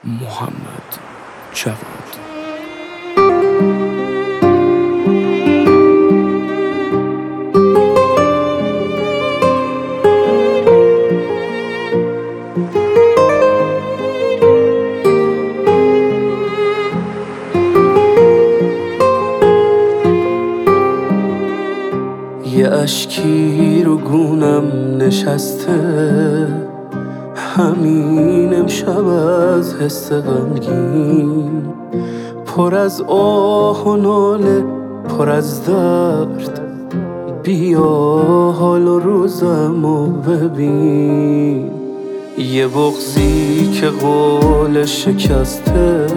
محمد جواد. یه اشکی رو گونم نشسته، همین امشب از حس غمگین، پر از آه و ناله، پر از درد. بیا حال و روزمو ببین، یه بغضی که قول شکسته،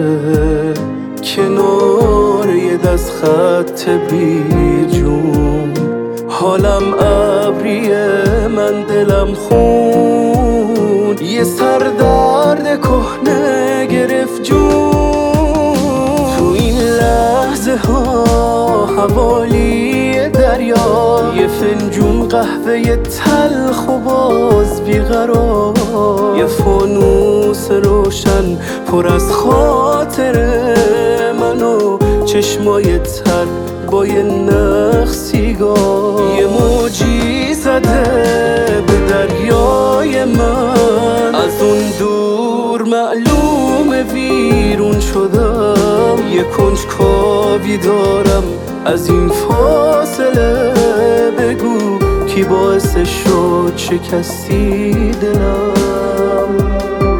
کنار یه دست خط بی جون. حالم ابریه، من دلم خون، یه سردرد کهنه گرفت جون. تو این لحظه ها حوالی دریا، یه فنجون قهوه تلخ و باز بیقرار، یه فانوس روشن پر از خاطره منو، چشمای تر با یه نخ سیگار. یه موجی زده به دریای من، از اون دور معلومه ویرون شدم. یه کنجکاوی دارم از این فاصله، بگو کی باعث شد شکستی دلم.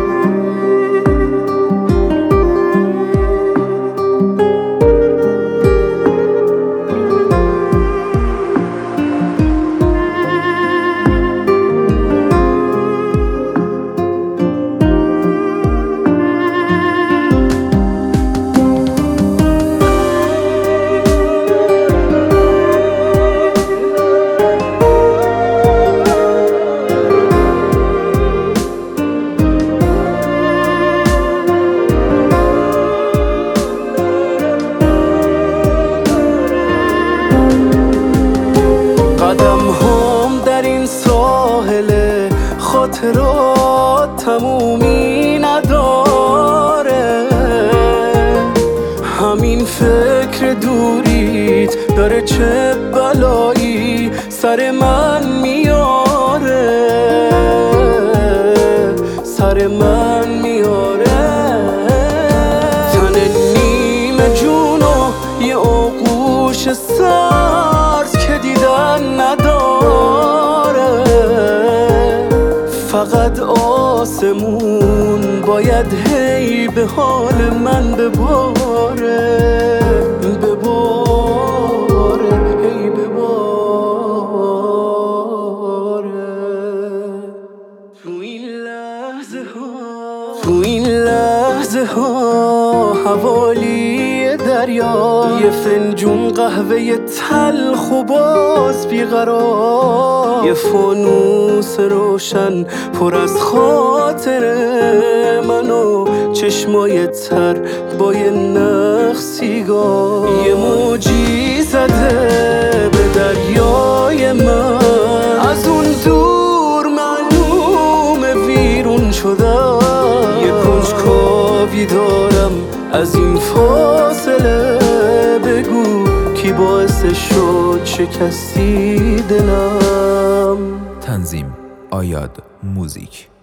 قدم هم در این ساحل خاطرات تمومی نداره، همین فکر دوریت داره چه بلایی سر من میاره، سر من میاره. تن نیمه جون و یه آغوش سرد که دیدن نداره، فقط آسمون باید هی به حال من بباره، بباره، هی بباره. تو این لحظه ها حوالی دریا، یه فنجون قهوه تلخ و باز بیقرار، یه فانوس روشن پر از خاطره منو، چشمای تر با یه نخ سیگار. یه موجی زده به دریای من، از اون دور معلومه ویرون شدم. یه کنجکاوی دارم از این فاصله، بگو کی باعث شد شکستی دلم. تنظیم آیاد موزیک.